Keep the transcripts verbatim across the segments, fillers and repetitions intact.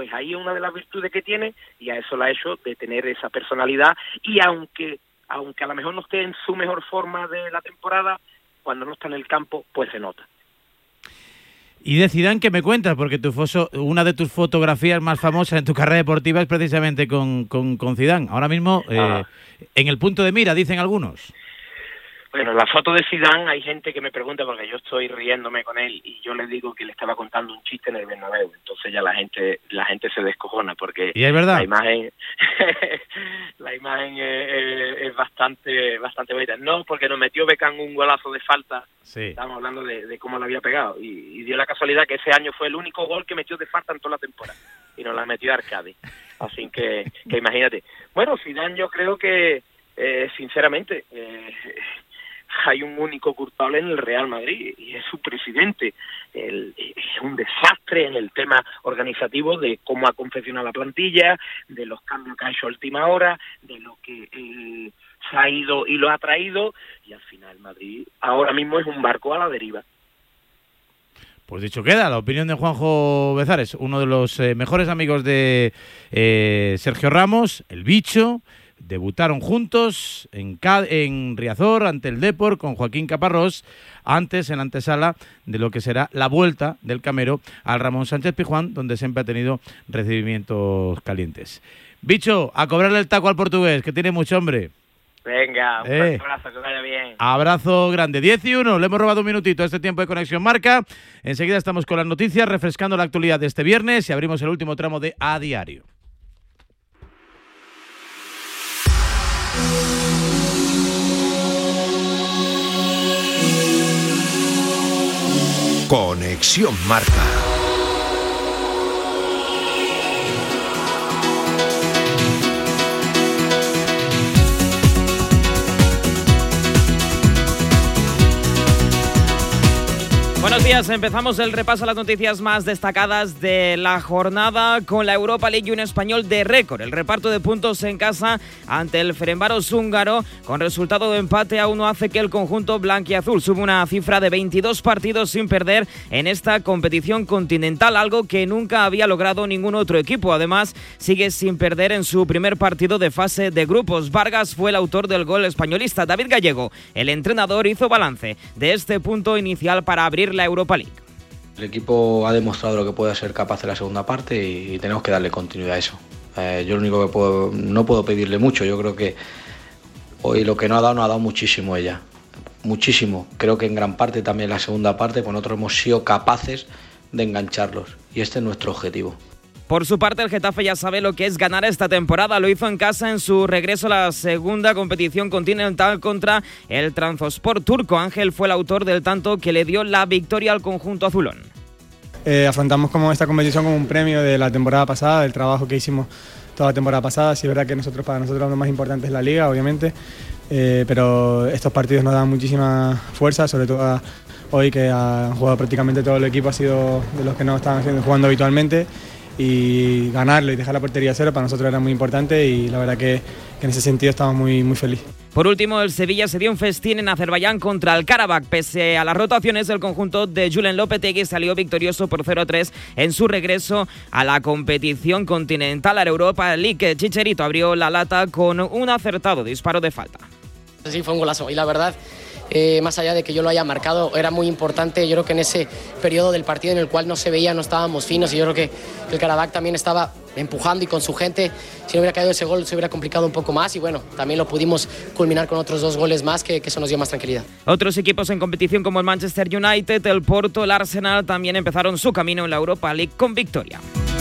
pues ahí es una de las virtudes que tiene, y a eso la ha hecho de tener esa personalidad, y aunque aunque a lo mejor no esté en su mejor forma de la temporada, cuando no está en el campo, pues se nota. Y de Zidane, ¿qué me cuentas? Porque tu foso, una de tus fotografías más famosas en tu carrera deportiva es precisamente con, con, con Zidane. Ahora mismo, eh, ah. en el punto de mira, dicen algunos. Bueno, la foto de Zidane, hay gente que me pregunta, porque yo estoy riéndome con él y yo le digo que le estaba contando un chiste en el Bernabéu, entonces ya la gente la gente se descojona, porque ¿y es verdad? La imagen la imagen es, es, es bastante bastante bonita. No, porque nos metió Beckham un golazo de falta, sí. Estábamos hablando de, de cómo lo había pegado, y, y dio la casualidad que ese año fue el único gol que metió de falta en toda la temporada, y nos la metió Arcadi, así que, que imagínate. Bueno, Zidane, yo creo que, eh, sinceramente, eh, hay un único culpable en el Real Madrid y es su presidente. El, es un desastre en el tema organizativo de cómo ha confeccionado la plantilla, de los cambios que ha hecho a última hora, de lo que eh, se ha ido y lo ha traído, y al final Madrid ahora mismo es un barco a la deriva. Pues dicho queda, la opinión de Juanjo Bezares, uno de los eh, mejores amigos de eh, Sergio Ramos, el Bicho. Debutaron juntos en, Ca- en Riazor ante el Depor con Joaquín Caparrós, antes en la antesala de lo que será la vuelta del Camero al Ramón Sánchez Pizjuán, donde siempre ha tenido recibimientos calientes. Bicho, a cobrarle el taco al portugués, que tiene mucho hombre. Venga, un eh. abrazo, que vaya bien. Abrazo grande. diez y uno, le hemos robado un minutito a este tiempo de Conexión Marca. Enseguida estamos con las noticias, refrescando la actualidad de este viernes y abrimos el último tramo de A Diario. Conexión Marca. Buenos días, empezamos el repaso a las noticias más destacadas de la jornada con la Europa League y un español de récord. El reparto de puntos en casa ante el Ferencváros húngaro con resultado de empate a uno hace que el conjunto blanquiazul suba una cifra de veintidós partidos sin perder en esta competición continental, algo que nunca había logrado ningún otro equipo. Además, sigue sin perder en su primer partido de fase de grupos. Vargas fue el autor del gol españolista. David Gallego, el entrenador, hizo balance de este punto inicial para abrir la Europa League. El equipo ha demostrado lo que puede ser capaz en la segunda parte y, y tenemos que darle continuidad a eso. Eh, yo lo único que puedo, no puedo pedirle mucho, yo creo que hoy lo que no ha dado, no ha dado muchísimo ella, muchísimo. Creo que en gran parte también la segunda parte, pues nosotros hemos sido capaces de engancharlos y este es nuestro objetivo. Por su parte, el Getafe ya sabe lo que es ganar esta temporada. Lo hizo en casa en su regreso a la segunda competición continental contra el Trabzonspor turco. Ángel fue el autor del tanto que le dio la victoria al conjunto azulón. Eh, afrontamos como esta competición como un premio de la temporada pasada, del trabajo que hicimos toda la temporada pasada. Sí es verdad que nosotros, para nosotros lo más importante es la Liga, obviamente, eh, pero estos partidos nos dan muchísima fuerza, sobre todo a, hoy que han jugado prácticamente todo el equipo, ha sido de los que no estaban haciendo, jugando habitualmente. Y ganarlo y dejar la portería a cero para nosotros era muy importante y la verdad que, que en ese sentido estamos muy, muy felices. Por último, el Sevilla se dio un festín en Azerbaiyán contra el Karabakh. Pese a las rotaciones, el conjunto de Julen Lopetegui salió victorioso por cero a tres en su regreso a la competición continental, a la Europa League. Chicharito abrió la lata con un acertado disparo de falta. Sí, fue un golazo y la verdad, Eh, más allá de que yo lo haya marcado, era muy importante. Yo creo que en ese periodo del partido en el cual no se veía, no estábamos finos, y yo creo que el Karabakh también estaba empujando y con su gente, si no hubiera caído ese gol se hubiera complicado un poco más y bueno, también lo pudimos culminar con otros dos goles más que, que eso nos dio más tranquilidad. Otros equipos en competición como el Manchester United, el Porto, el Arsenal también empezaron su camino en la Europa League con victoria.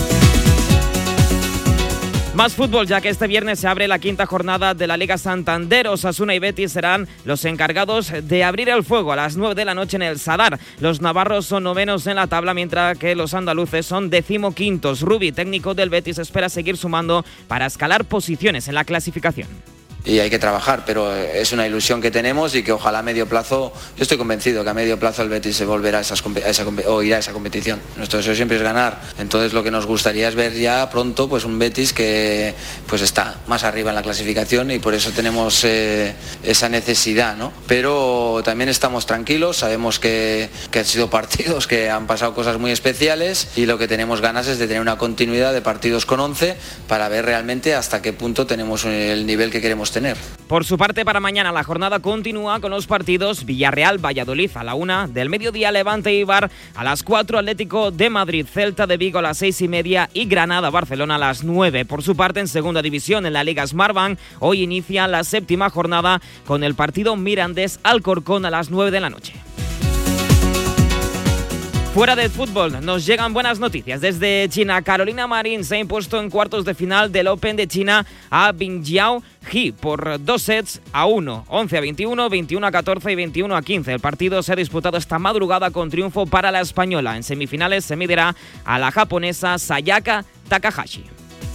Más fútbol, ya que este viernes se abre la quinta jornada de la Liga Santander. Osasuna y Betis serán los encargados de abrir el fuego a las nueve de la noche en el Sadar. Los navarros son novenos en la tabla, mientras que los andaluces son decimoquintos. Rubi, técnico del Betis, espera seguir sumando para escalar posiciones en la clasificación. y hay que trabajar, pero es una ilusión que tenemos y que ojalá a medio plazo, yo estoy convencido que a medio plazo el Betis se volverá a, esas, a esa, o irá a esa competición. Nuestro deseo siempre es ganar, entonces lo que nos gustaría es ver ya pronto pues un Betis que pues está más arriba en la clasificación y por eso tenemos eh, esa necesidad, ¿no? Pero también estamos tranquilos, sabemos que, que han sido partidos que han pasado cosas muy especiales y lo que tenemos ganas es de tener una continuidad de partidos con once para ver realmente hasta qué punto tenemos el nivel que queremos tener. Por su parte, para mañana la jornada continúa con los partidos Villarreal-Valladolid a la una, del mediodía Levante-Eibar a las cuatro, Atlético de Madrid, Celta de Vigo a las seis y media y Granada-Barcelona a las nueve. Por su parte, en segunda división, en la Liga Smartbank, hoy inicia la séptima jornada con el partido Mirandés-Alcorcón a las nueve de la noche. Fuera del fútbol, nos llegan buenas noticias. Desde China, Carolina Marín se ha impuesto en cuartos de final del Open de China a Bingjiao He por dos sets a uno, once a veintiuno, veintiuno a catorce y veintiuno a quince. El partido se ha disputado esta madrugada con triunfo para la española. En semifinales se medirá a la japonesa Sayaka Takahashi.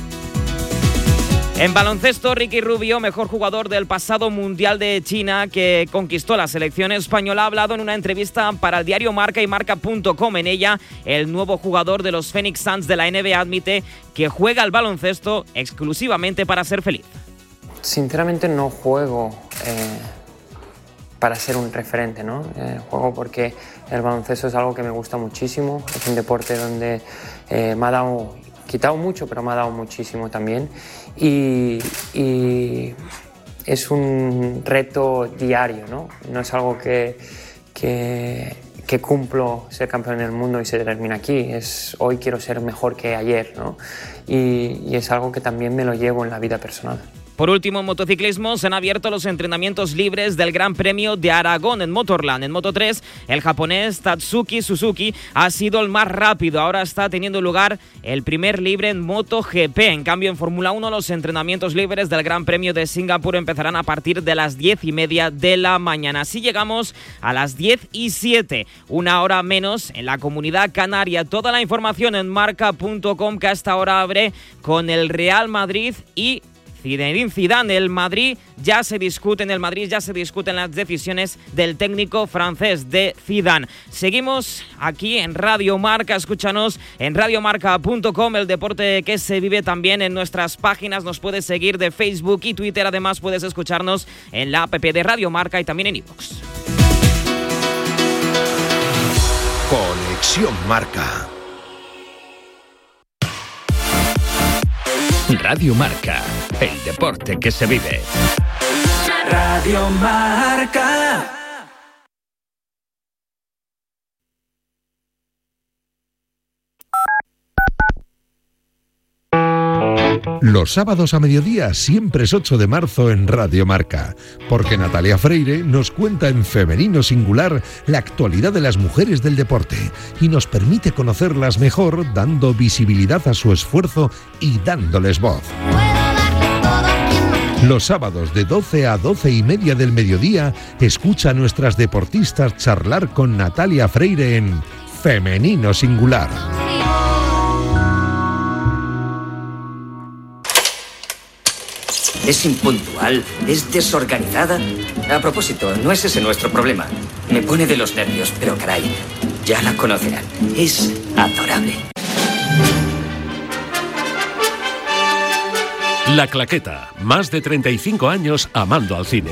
En baloncesto, Ricky Rubio, mejor jugador del pasado Mundial de China que conquistó la selección española, ha hablado en una entrevista para el diario Marca y Marca punto com. En ella, el nuevo jugador de los Phoenix Suns de la N B A admite que juega al baloncesto exclusivamente para ser feliz. Sinceramente no juego eh, para ser un referente, ¿no? Eh, juego porque el baloncesto es algo que me gusta muchísimo, es un deporte donde eh, me ha dado, quitado mucho, pero me ha dado muchísimo también. Y, y es un reto diario, ¿no? No es algo que, que, que cumplo ser campeón del mundo y se termina aquí. Es, hoy quiero ser mejor que ayer, ¿no? Y, y es algo que también me lo llevo en la vida personal. Por último, en motociclismo se han abierto los entrenamientos libres del Gran Premio de Aragón en Motorland. En Moto tres, el japonés Tatsuki Suzuki ha sido el más rápido. Ahora está teniendo lugar el primer libre en MotoGP. En cambio, en Fórmula uno, los entrenamientos libres del Gran Premio de Singapur empezarán a partir de las diez y media de la mañana. Así llegamos a las diez y siete, una hora menos en la Comunidad Canaria. Toda la información en marca punto com, que hasta ahora abre con el Real Madrid y Zinedine Zidane. El Madrid ya se discute, en el Madrid ya se discuten las decisiones del técnico francés de Zidane. Seguimos aquí en Radio Marca, escúchanos en radio marca punto com, el deporte que se vive también en nuestras páginas. Nos puedes seguir de Facebook y Twitter, además puedes escucharnos en la app de Radio Marca y también en iVoox. Conexión Marca. Radio Marca, el deporte que se vive. Radio Marca. Los sábados a mediodía siempre es ocho de marzo en Radio Marca, porque Natalia Freire nos cuenta en femenino singular la actualidad de las mujeres del deporte y nos permite conocerlas mejor dando visibilidad a su esfuerzo y dándoles voz. Los sábados de doce a doce y media del mediodía escucha a nuestras deportistas charlar con Natalia Freire en femenino singular. Es impuntual, es desorganizada. A propósito, no es ese nuestro problema. Me pone de los nervios, pero caray, ya la conocerán. Es adorable. La Claqueta, más de treinta y cinco años amando al cine.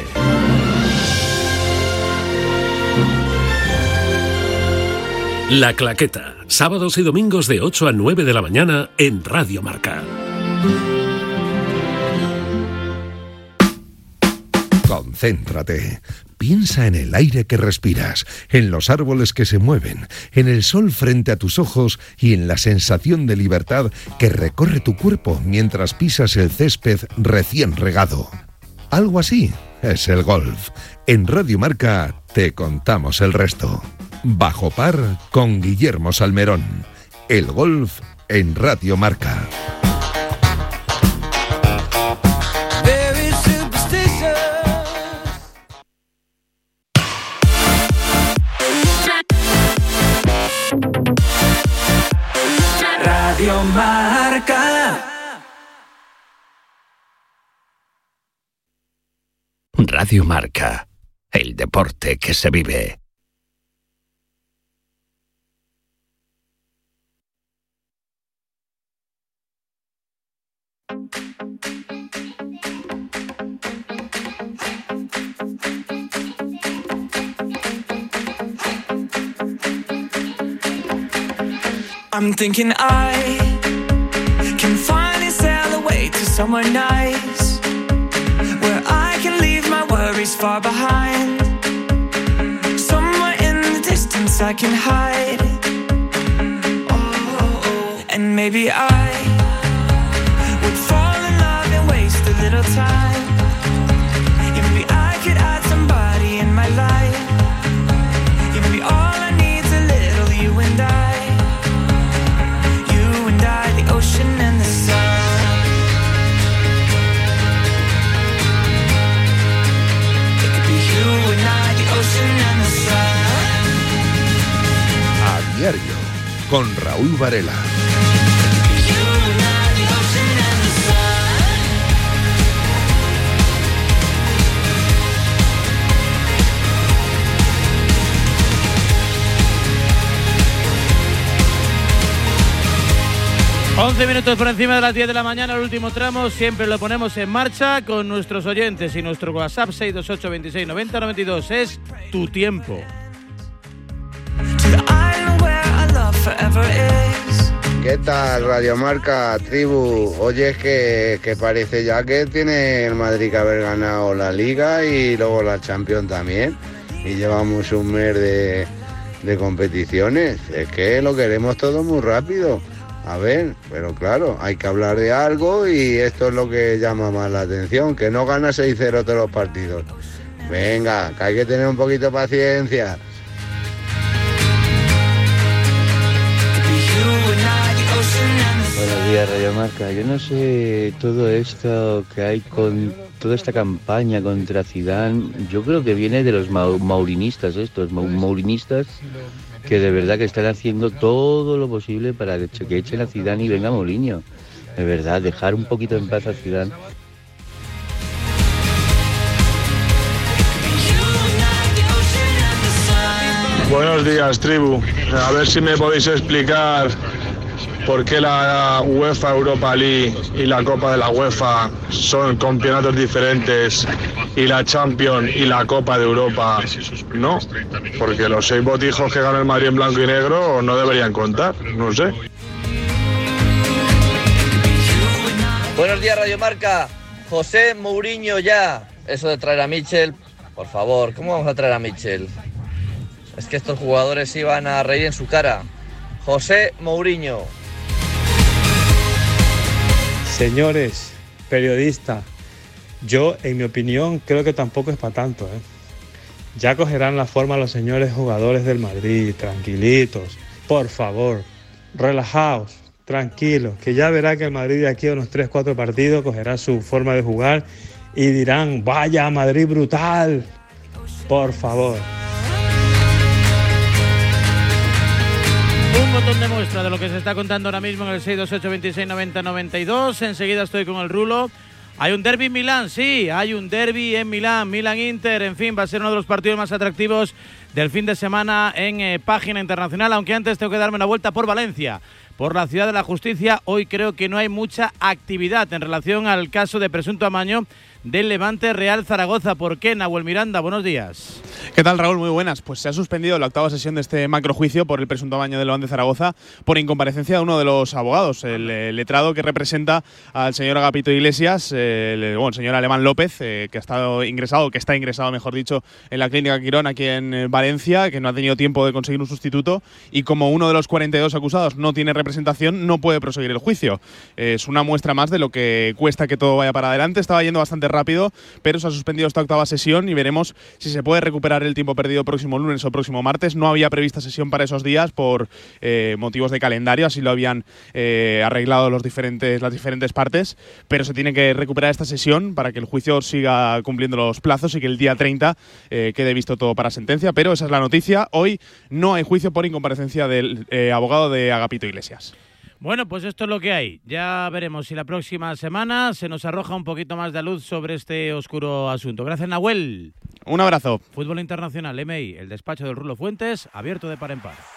La Claqueta, sábados y domingos de ocho a nueve de la mañana en Radio Marca. Concéntrate. Piensa en el aire que respiras, en los árboles que se mueven, en el sol frente a tus ojos y en la sensación de libertad que recorre tu cuerpo mientras pisas el césped recién regado. Algo así es el golf. En Radio Marca te contamos el resto. Bajo par con Guillermo Salmerón. El golf en Radio Marca. Radio Marca. Radio Marca, el deporte que se vive. I'm thinking I can finally sail away to somewhere nice, where I can leave my worries far behind. Somewhere in the distance I can hide. Oh, and maybe I would fall in love and waste a little time. Maybe I could add somebody in my life. Maybe all I need's a little you and I. Ocean and the sun. It could be you and I, the ocean and the sun. A diario, con Raúl Varela. once minutos por encima de las diez de la mañana, el último tramo, siempre lo ponemos en marcha con nuestros oyentes y nuestro WhatsApp seis dos ocho, veintiséis, noventa, noventa y dos. Es tu tiempo. ¿Qué tal, Radio Marca, tribu? Oye, es que, que parece ya que tiene el Madrid que haber ganado la Liga y luego la Champions también. Y llevamos un mes de, de competiciones. Es que lo queremos todo muy rápido. A ver, pero claro, hay que hablar de algo y esto es lo que llama más la atención, que no gana seis cero todos los partidos. Venga, que hay que tener un poquito de paciencia. Buenos días, Radio Marca. Yo no sé todo esto que hay con toda esta campaña contra Zidane. Yo creo que viene de los mau- maurinistas estos, mau- maurinistas que de verdad que están haciendo todo lo posible para que, que echen a Zidane y venga Mourinho. De verdad, dejar un poquito en paz a Zidane. Buenos días, tribu. A ver si me podéis explicar por qué la UEFA Europa League y la Copa de la UEFA son campeonatos diferentes y la Champions y la Copa de Europa no, porque los seis botijos que gana el Madrid en blanco y negro no deberían contar, no sé. Buenos días, Radio Marca. José Mourinho ya. Eso de traer a Michel, por favor, ¿cómo vamos a traer a Michel? Es que estos jugadores iban a reír en su cara. José Mourinho. Señores, periodistas, yo, en mi opinión, creo que tampoco es para tanto, ¿eh? Ya cogerán la forma los señores jugadores del Madrid, tranquilitos, por favor, relajaos, tranquilos, que ya verá que el Madrid de aquí a unos tres cuatro partidos cogerá su forma de jugar y dirán, vaya Madrid brutal, por favor. Un botón de muestra de lo que se está contando ahora mismo en el seis dos ocho, veintiséis, noventa, noventa y dos. Enseguida estoy con el Rulo. Hay un derbi en Milán, sí, hay un derbi en Milán, Milán-Inter, en fin, va a ser uno de los partidos más atractivos del fin de semana en eh, página internacional, aunque antes tengo que darme una vuelta por Valencia, por la ciudad de la justicia. Hoy creo que no hay mucha actividad en relación al caso de presunto amaño del Levante Real Zaragoza. ¿Por qué, Nahuel Miranda? Buenos días. ¿Qué tal, Raúl? Muy buenas. Pues se ha suspendido la octava sesión de este macrojuicio por el presunto amaño del Levante Zaragoza por incomparecencia de uno de los abogados, el, el letrado que representa al señor Agapito Iglesias, el, bueno, el señor Alemán López, eh, que ha estado ingresado, que está ingresado, mejor dicho, en la Clínica Quirón aquí en Valencia, que no ha tenido tiempo de conseguir un sustituto y como uno de los cuarenta y dos acusados no tiene representación, no puede proseguir el juicio. Eh, es una muestra más de lo que cuesta que todo vaya para adelante. Estaba yendo bastante rápido, pero se ha suspendido esta octava sesión y veremos si se puede recuperar el tiempo perdido próximo lunes o próximo martes. No había prevista sesión para esos días por eh, motivos de calendario, así lo habían eh, arreglado los diferentes, las diferentes partes, pero se tiene que recuperar esta sesión para que el juicio siga cumpliendo los plazos y que el día treinta eh, quede visto todo para sentencia, pero esa es la noticia. Hoy no hay juicio por incomparecencia del eh, abogado de Agapito Iglesias. Bueno, pues esto es lo que hay. Ya veremos si la próxima semana se nos arroja un poquito más de luz sobre este oscuro asunto. Gracias, Nahuel. Un abrazo. Fútbol Internacional, M I, el despacho del Rulo Fuentes, abierto de par en par.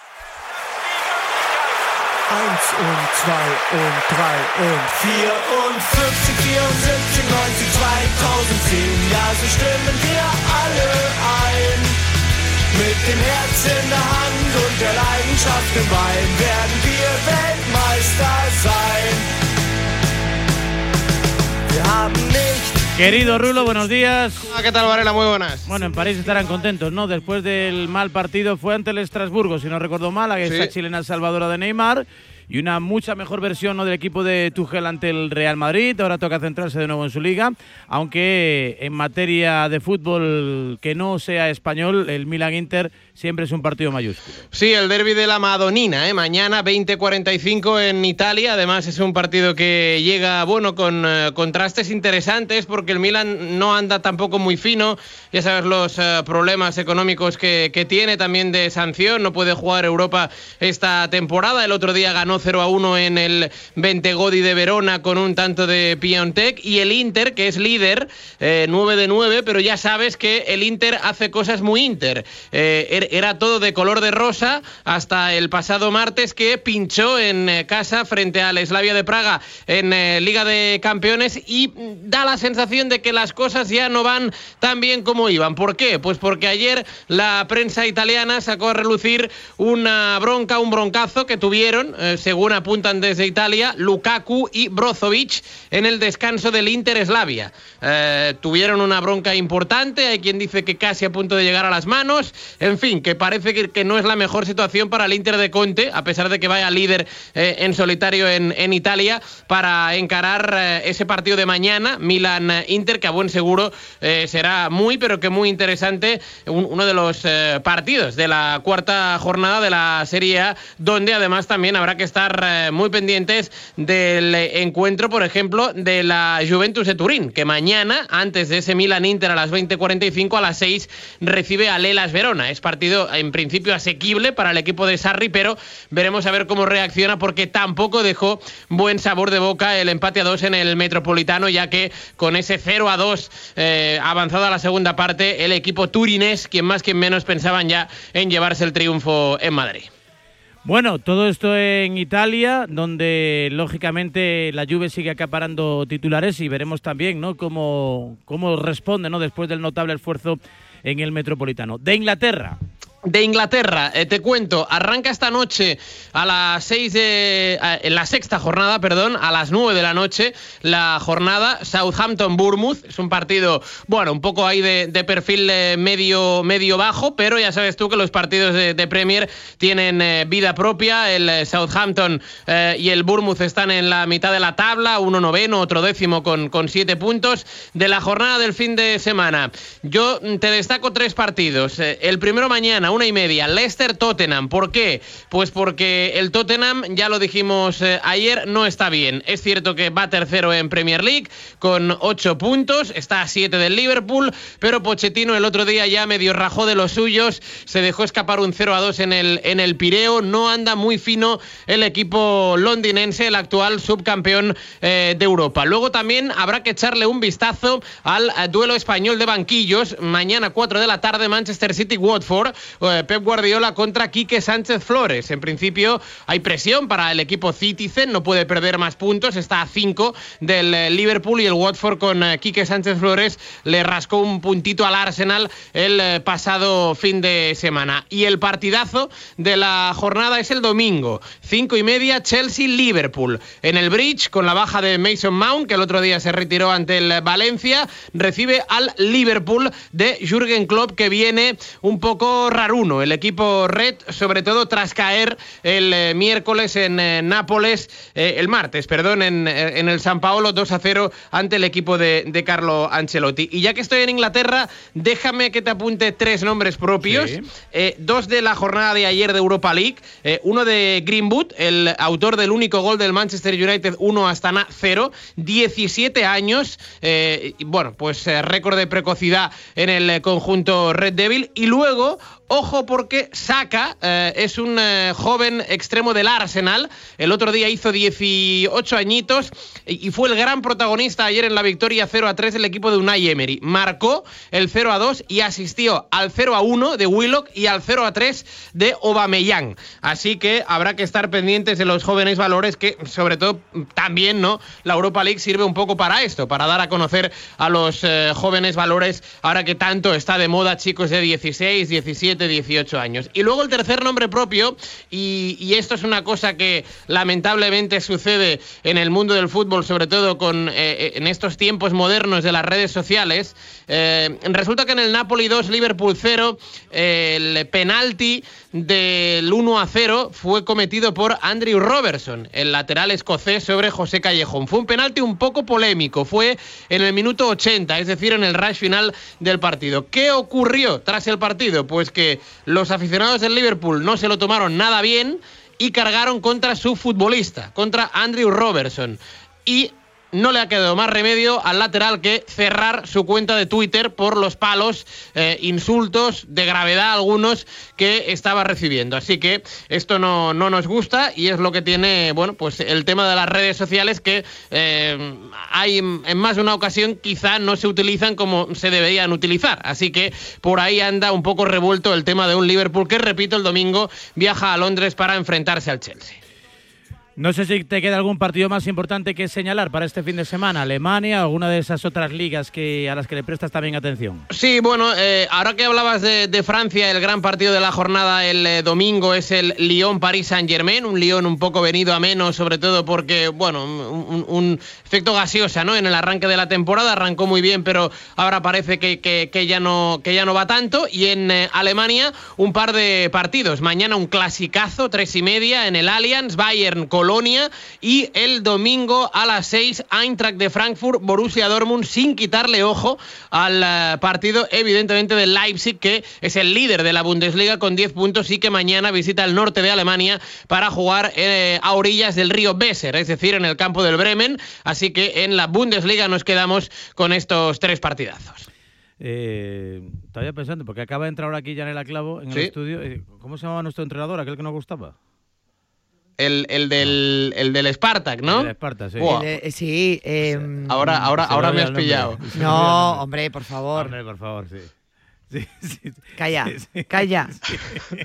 Eins und zwei und drei und vier und fünfzig, vierundsiebzig, neunzig, zweitausendzehn. Ja, so stimmen wir alle ein. Mit dem Herz in der Hand und der Leidenschaft im Bein werden wir Weltmeister sein. Wir haben nicht. Querido Rulo, buenos días. Ah, ¿qué tal, Varela? Muy buenas. Bueno, en París estarán contentos, ¿no? Después del mal partido fue ante el Estrasburgo, si no recuerdo mal, a esa sí. chilena salvadora de Neymar. Y una mucha mejor versión, ¿no?, del equipo de Tuchel ante el Real Madrid. Ahora toca centrarse de nuevo en su liga, aunque en materia de fútbol que no sea español, el Milan-Inter siempre es un partido mayúsculo. Sí, el derbi de la Madonina, ¿eh? Mañana veinte cuarenta y cinco en Italia. Además es un partido que llega, bueno, con eh, contrastes interesantes, porque el Milan no anda tampoco muy fino. Ya sabes los eh, problemas económicos que, que tiene, también de sanción. No puede jugar Europa esta temporada. El otro día ganó cero a uno en el Bentegodi de Verona con un tanto de Piontek. Y el Inter, que es líder, eh, nueve de nueve, pero ya sabes que el Inter hace cosas muy Inter. Eh, era todo de color de rosa hasta el pasado martes, que pinchó en eh, casa frente al Slavia de Praga en eh, Liga de Campeones, y da la sensación de que las cosas ya no van tan bien como iban. ¿Por qué? Pues porque ayer la prensa italiana sacó a relucir una bronca, un broncazo que tuvieron, eh, según apuntan desde Italia, Lukaku y Brozovic en el descanso del Inter Slavia. Eh, tuvieron una bronca importante, hay quien dice que casi a punto de llegar a las manos, en fin, que parece que, que no es la mejor situación para el Inter de Conte, a pesar de que vaya líder eh, en solitario en, en Italia, para encarar eh, ese partido de mañana, Milan-Inter, que a buen seguro eh, será muy, pero que muy interesante, un, uno de los eh, partidos de la cuarta jornada de la Serie A, donde además también habrá que estar eh, muy pendientes del encuentro, por ejemplo, de la Juventus de Turín, que mañana, antes de ese Milan-Inter a las veinte cuarenta y cinco, a las seis, recibe a Hellas Verona. Es partido en principio asequible para el equipo de Sarri, pero veremos a ver cómo reacciona, porque tampoco dejó buen sabor de boca el empate a dos en el Metropolitano, ya que con ese cero a dos eh, avanzado a la segunda parte, el equipo turinés, quien más quien menos, pensaban ya en llevarse el triunfo en Madrid. Bueno, todo esto en Italia, donde lógicamente la Juve sigue acaparando titulares, y veremos también, ¿no?, cómo, cómo responde, ¿no?, después del notable esfuerzo en el Metropolitano. De Inglaterra. De Inglaterra, eh, te cuento, arranca esta noche a las seis de... Eh, en la sexta jornada, perdón, a las nueve de la noche, la jornada Southampton-Bournemouth. Es un partido, bueno, un poco ahí de, de perfil eh, medio, medio bajo, pero ya sabes tú que los partidos de, de Premier tienen eh, vida propia. El eh, Southampton eh, y el Bournemouth están en la mitad de la tabla, uno noveno, otro décimo con, con siete puntos. De la jornada del fin de semana, yo te destaco tres partidos. Eh, el primero mañana, una y media, Leicester-Tottenham. ¿Por qué? Pues porque el Tottenham, ya lo dijimos eh, ayer, no está bien. Es cierto que va tercero en Premier League con ocho puntos, está a siete del Liverpool, pero Pochettino el otro día ya medio rajó de los suyos, se dejó escapar un cero a dos en el, en el Pireo. No anda muy fino el equipo londinense, el actual subcampeón eh, de Europa. Luego también habrá que echarle un vistazo al eh, duelo español de banquillos. Mañana cuatro de la tarde, Manchester City-Watford. Pep Guardiola contra Quique Sánchez Flores. En principio hay presión para el equipo Citizen, no puede perder más puntos, está a cinco del Liverpool, y el Watford con Quique Sánchez Flores le rascó un puntito al Arsenal el pasado fin de semana. Y el partidazo de la jornada es el domingo, cinco y media, Chelsea-Liverpool. En el Bridge, con la baja de Mason Mount, que el otro día se retiró ante el Valencia, recibe al Liverpool de Jürgen Klopp, que viene un poco raruno. El equipo red, sobre todo tras caer el eh, miércoles en eh, Nápoles, eh, el martes, perdón, en, en el San Paolo, dos a cero ante el equipo de, de Carlo Ancelotti. Y ya que estoy en Inglaterra, déjame que te apunte tres nombres propios. Sí. Eh, dos de la jornada de ayer de Europa League. Eh, uno de Greenwood, el autor del único gol del Manchester United, uno Astana cero, diecisiete años. Eh, y bueno, pues eh, récord de precocidad en el conjunto Red Devil. Y luego ojo porque Saka eh, es un eh, joven extremo del Arsenal. El otro día hizo dieciocho añitos y fue el gran protagonista ayer en la victoria cero a tres del equipo de Unai Emery. Marcó el cero a dos y asistió al cero a uno de Willock y al cero a tres de Aubameyang. Así que habrá que estar pendientes de los jóvenes valores, que sobre todo también, ¿no?, la Europa League sirve un poco para esto, para dar a conocer a los eh, jóvenes valores, ahora que tanto está de moda chicos de dieciséis, diecisiete, dieciocho años. Y luego el tercer nombre propio, y, y esto es una cosa que lamentablemente sucede en el mundo del fútbol, sobre todo con eh, en estos tiempos modernos de las redes sociales. Eh, resulta que en el Napoli dos, Liverpool cero, eh, el penalti del uno a cero fue cometido por Andrew Robertson, el lateral escocés, sobre José Callejón. Fue un penalti un poco polémico, fue en el minuto ochenta, es decir, en el rush final del partido. ¿Qué ocurrió tras el partido? Pues que los aficionados del Liverpool no se lo tomaron nada bien y cargaron contra su futbolista, contra Andrew Robertson. Y no le ha quedado más remedio al lateral que cerrar su cuenta de Twitter por los palos, eh, insultos de gravedad algunos que estaba recibiendo. Así que esto no, no nos gusta, y es lo que tiene, bueno, pues el tema de las redes sociales, que eh, hay en más de una ocasión quizá no se utilizan como se deberían utilizar. Así que por ahí anda un poco revuelto el tema de un Liverpool que, repito, el domingo viaja a Londres para enfrentarse al Chelsea. No sé si te queda algún partido más importante que señalar para este fin de semana. Alemania, alguna de esas otras ligas que a las que le prestas también atención. Sí, bueno, eh, ahora que hablabas de, de Francia, el gran partido de la jornada el eh, domingo es el Lyon-Paris Saint-Germain. Un Lyon un poco venido a menos, sobre todo porque, bueno, un, un efecto gaseosa, ¿no?, en el arranque de la temporada. Arrancó muy bien, pero ahora parece que, que, que, ya, no, que ya no va tanto. Y en eh, Alemania, un par de partidos. Mañana un clasicazo, tres y media, en el Allianz, Bayern Colonia, y el domingo a las seis, Eintracht de Frankfurt, Borussia Dortmund, sin quitarle ojo al uh, partido, evidentemente, del Leipzig, que es el líder de la Bundesliga con diez puntos y que mañana visita el norte de Alemania para jugar eh, a orillas del río Weser, es decir, en el campo del Bremen. Así que en la Bundesliga nos quedamos con estos tres partidazos. Eh, estaba pensando, porque acaba de entrar ahora aquí Yanela Clavo en ¿Sí? el estudio. ¿Cómo se llamaba nuestro entrenador, aquel que nos gustaba? El, el del el del Spartak, ¿no? El del Spartak, sí. Wow. El, sí. Eh, ahora ahora, ahora me has pillado. No, hombre, por favor. Hombre, por favor, sí. Sí, sí, calla, sí, sí, calla. Sí.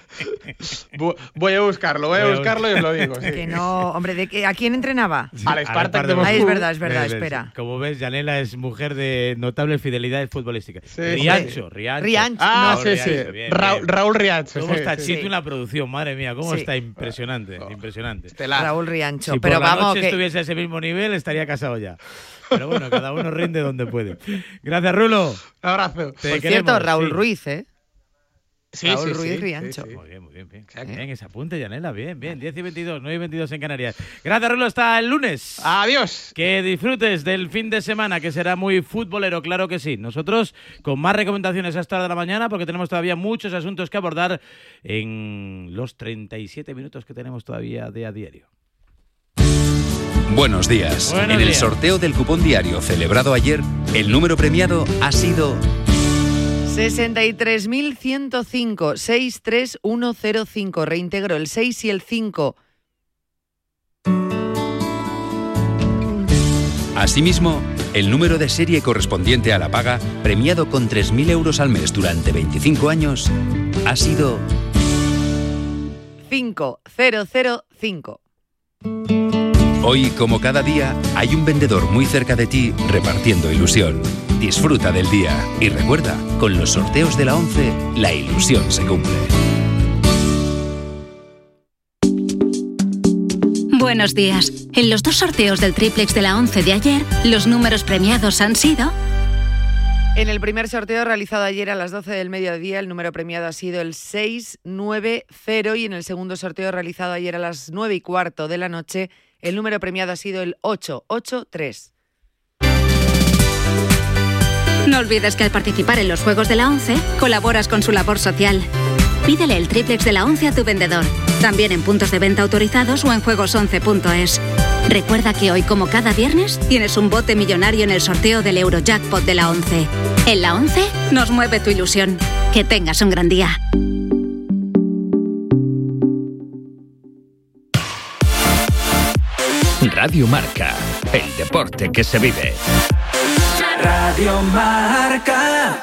Voy a buscarlo, voy a buscarlo y os lo digo. Sí. Que no, hombre, ¿de qué, ¿a quién entrenaba? Sí, al Spartak de Moscú. Ah, es verdad, es Eh, verdad, espera. Como ves, Yanela es mujer de notable fidelidad futbolística. Sí, Riancho, Riancho. Riancho. Ah, no, sí, Riancho, sí. bien, Ra bien. Raúl Riancho. ¿Cómo sí, está sí. chito la producción? Madre mía, cómo Sí. está impresionante, Oh. impresionante. Estelar. Raúl Riancho. Si pero por la vamos, noche que... estuviese a ese mismo nivel, estaría casado ya. Pero bueno, cada uno rinde donde puede. Gracias, Rulo. Un abrazo. Te Por cierto, queremos, Raúl sí. Ruiz, ¿eh? Sí, Raúl sí, Ruiz sí, Riancho. sí, sí. Muy bien, muy bien. Bien, bien ese apunte, Yanela. Bien, bien. diez y veintidós, nueve y veintidós en Canarias. Gracias, Rulo. Hasta el lunes. Adiós. Que disfrutes del fin de semana, que será muy futbolero, claro que sí. Nosotros con más recomendaciones a esta hora de la mañana, porque tenemos todavía muchos asuntos que abordar en los treinta y siete minutos que tenemos todavía de a diario. Buenos días. Buenos en días. el sorteo del cupón diario celebrado ayer, el número premiado ha sido sesenta y tres mil ciento cinco, seis tres uno cero cinco. Reintegro el seis y el cinco. Asimismo, el número de serie correspondiente a la paga, premiado con tres mil euros al mes durante veinticinco años, ha sido cinco cero cero cinco. Hoy, como cada día, hay un vendedor muy cerca de ti repartiendo ilusión. Disfruta del día y recuerda, con los sorteos de la once, la ilusión se cumple. Buenos días. En los dos sorteos del triplex de la once de ayer, los números premiados han sido... En el primer sorteo realizado ayer a las doce del mediodía, el número premiado ha sido el seis nueve cero, y en el segundo sorteo realizado ayer a las nueve y cuarto de la noche, el número premiado ha sido el ocho ocho tres. No olvides que al participar en los Juegos de la once, colaboras con su labor social. Pídele el triplex de la once a tu vendedor, también en puntos de venta autorizados o en juegos once punto es. Recuerda que hoy, como cada viernes, tienes un bote millonario en el sorteo del Eurojackpot de la once. En la once nos mueve tu ilusión. Que tengas un gran día. Radio Marca, el deporte que se vive. Radio Marca.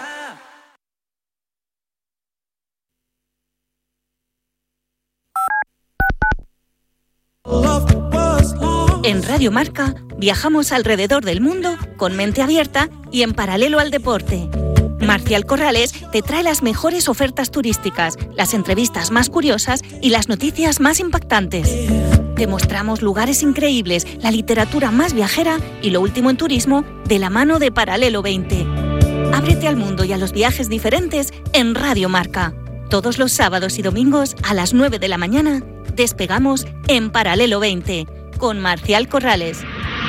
En Radio Marca viajamos alrededor del mundo con mente abierta y en paralelo al deporte. Marcial Corrales te trae las mejores ofertas turísticas, las entrevistas más curiosas y las noticias más impactantes. Te mostramos lugares increíbles, la literatura más viajera y lo último en turismo de la mano de Paralelo veinte. Ábrete al mundo y a los viajes diferentes en Radio Marca. Todos los sábados y domingos a las nueve de la mañana despegamos en Paralelo veinte con Marcial Corrales.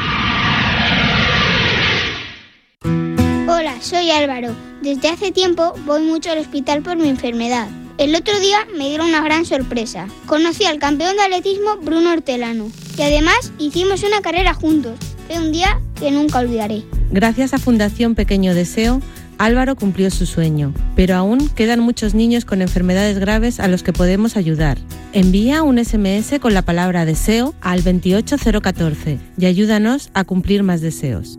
Hola, soy Álvaro. Desde hace tiempo voy mucho al hospital por mi enfermedad. El otro día me dieron una gran sorpresa. Conocí al campeón de atletismo Bruno Hortelano y además hicimos una carrera juntos. Fue un día que nunca olvidaré. Gracias a Fundación Pequeño Deseo, Álvaro cumplió su sueño, pero aún quedan muchos niños con enfermedades graves a los que podemos ayudar. Envía un ese eme ese con la palabra deseo al veintiocho cero catorce y ayúdanos a cumplir más deseos.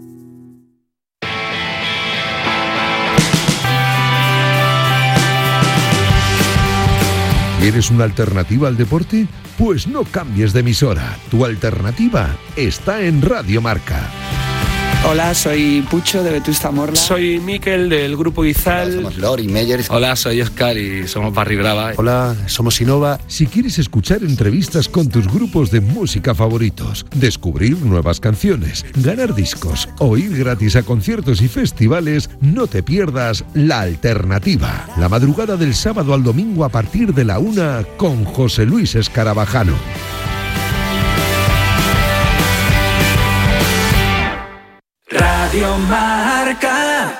¿Quieres una alternativa al deporte? Pues no cambies de emisora. Tu alternativa está en Radio Marca. Hola, soy Pucho de Vetusta Morla. Soy Miquel del Grupo Izal. Hola, somos Lori Meyer. Hola, soy Oscar y somos Barry Brava. Hola, somos Innova. Si quieres escuchar entrevistas con tus grupos de música favoritos, descubrir nuevas canciones, ganar discos o ir gratis a conciertos y festivales, no te pierdas La Alternativa. La madrugada del sábado al domingo a partir de la una con José Luis Escarabajano. Radio Marca.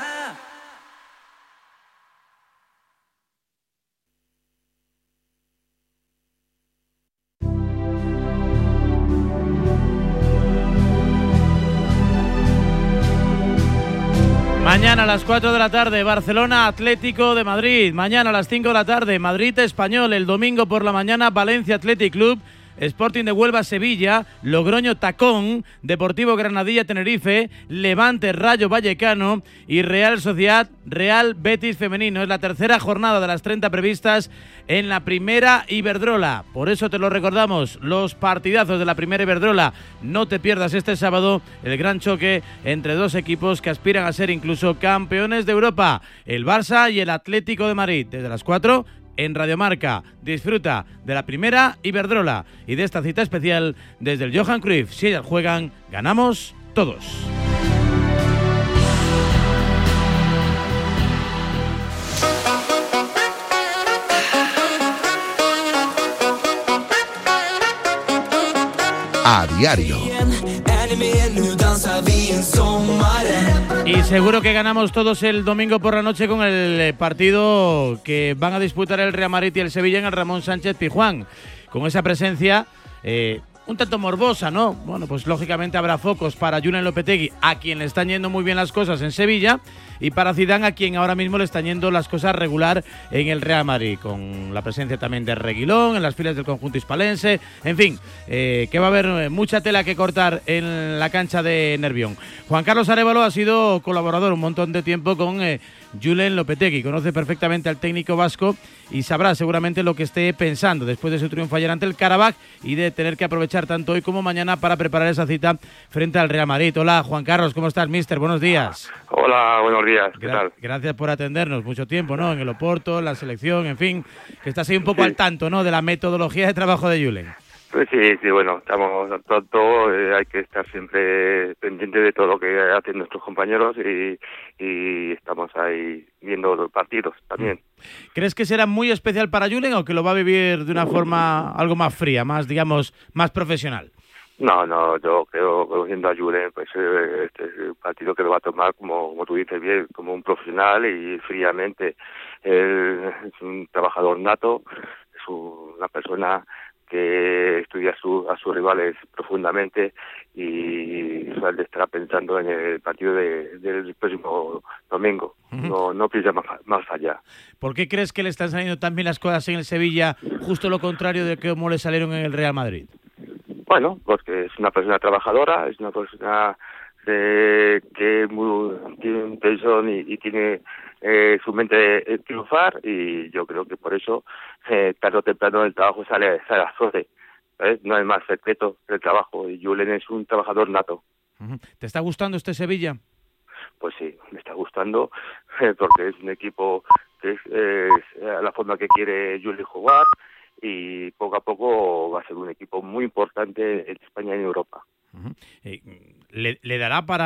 Mañana a las cuatro de la tarde, Barcelona Atlético de Madrid. Mañana a las cinco de la tarde, Madrid Español. El domingo por la mañana, Valencia Athletic Club, Sporting de Huelva Sevilla, Logroño Tacón, Deportivo Granadilla Tenerife, Levante Rayo Vallecano y Real Sociedad Real Betis Femenino. Es la tercera jornada de las treinta previstas en la primera Iberdrola. Por eso te lo recordamos, los partidazos de la primera Iberdrola. No te pierdas este sábado el gran choque entre dos equipos que aspiran a ser incluso campeones de Europa, el Barça y el Atlético de Madrid. Desde las cuatro en Radio Marca. Disfruta de la primera Iberdrola y de esta cita especial desde el Johan Cruyff. Si ellas juegan, ganamos todos. A diario. Y seguro que ganamos todos el domingo por la noche con el partido que van a disputar el Real Madrid y el Sevilla en el Ramón Sánchez Pizjuán. Con esa presencia eh, un tanto morbosa, ¿no? Bueno, pues lógicamente habrá focos para Julen Lopetegui, a quien le están yendo muy bien las cosas en Sevilla, y para Zidane, a quien ahora mismo le están yendo las cosas regular en el Real Madrid, con la presencia también de Reguilón en las filas del conjunto hispalense. En fin, eh, que va a haber mucha tela que cortar en la cancha de Nervión. Juan Carlos Arévalo ha sido colaborador un montón de tiempo con eh, Julen Lopetegui, conoce perfectamente al técnico vasco y sabrá seguramente lo que esté pensando después de su triunfo ayer ante el Karabakh y de tener que aprovechar tanto hoy como mañana para preparar esa cita frente al Real Madrid. Hola, Juan Carlos, ¿cómo estás, mister? Buenos días. Hola, buenos días, ¿qué Gra- tal? Gracias por atendernos, mucho tiempo, ¿no? En el Oporto, en la selección, en fin, que estás ahí un poco sí. al tanto, ¿no? De la metodología de trabajo de Julen. Pues sí, sí, bueno, estamos al tanto, eh, hay que estar siempre pendiente de todo lo que hacen nuestros compañeros y, y estamos ahí viendo los partidos también. ¿Crees que será muy especial para Julen o que lo va a vivir de una forma algo más fría, más, digamos, más profesional? No, no, yo creo, conociendo a Julen, pues eh, este es el partido que lo va a tomar, como, como tú dices bien, como un profesional y fríamente. Él es un trabajador nato, es una persona que estudia a, su, a sus rivales profundamente y él estará pensando en el partido de, del próximo domingo. Uh-huh. No, no piensa más, más allá. ¿Por qué crees que le están saliendo tan bien las cosas en el Sevilla, justo lo contrario de cómo le salieron en el Real Madrid? Bueno, porque es una persona trabajadora, es una persona eh, que muy, tiene un tesón y, y tiene eh, su mente de triunfar, y yo creo que por eso eh, tarde o temprano el trabajo sale, sale a flote. ¿eh? No hay más secreto del trabajo, y Julen es un trabajador nato. ¿Te está gustando este Sevilla? Pues sí, me está gustando, eh, porque es un equipo que es eh, la forma que quiere Julen jugar, y poco a poco va a ser un equipo muy importante en España y en Europa. Uh-huh. eh, ¿le, ¿Le dará para